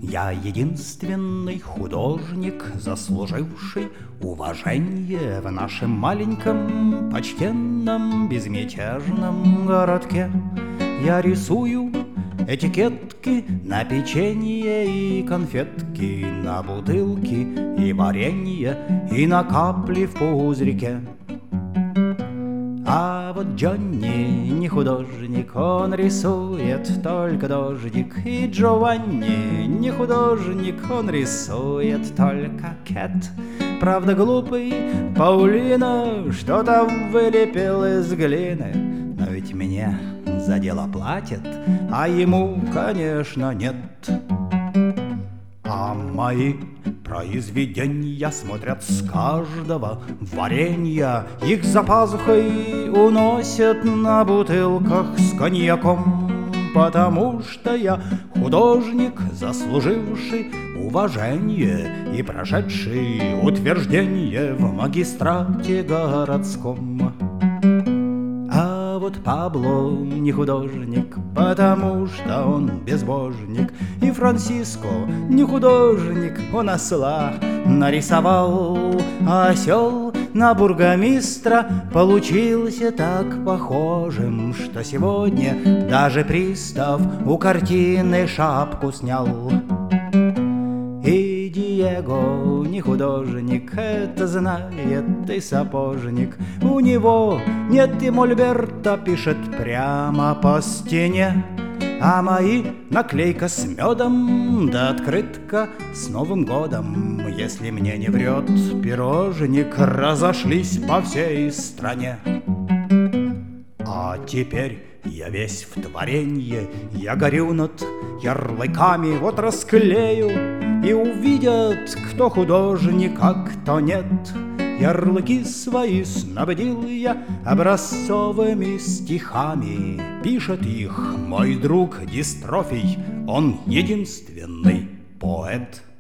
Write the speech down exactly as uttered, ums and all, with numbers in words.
Я единственный художник, заслуживший уважение в нашем маленьком, почтенном, безмятежном городке. Я рисую этикетки на печенье и конфетки, на бутылки и варенье, и на капли в пузырике. А вот Джонни не художник, он рисует только дождик. И Джованни не художник, он рисует только кэт. Правда, глупый Паулина что-то вылепил из глины, но ведь мне за дело платят, а ему, конечно, нет. А мои произведения смотрят с каждого варенья, их за пазухой уносят на бутылках с коньяком. Потому что я художник, заслуживший уважение и прошедший утверждение в магистрате городском. А вот Пабло не художник, потому что он безбожник. И Франциско не художник, он осла нарисовал, а осел на бургомистра получился так похожим, что сегодня даже пристав у картины шапку снял. И Диего не художник, это знает и сапожник. У него нет и мольберта, пишет прямо по стене. А мои наклейка с медом, да открытка с Новым годом, если мне не врет пирожник, разошлись по всей стране. А теперь я весь в творенье, я горю над ярлыками, вот расклею, и увидят, кто художник, а кто нет. Ярлыки свои снабдил я образцовыми стихами. Пишет их мой друг Дистрофий, он единственный поэт.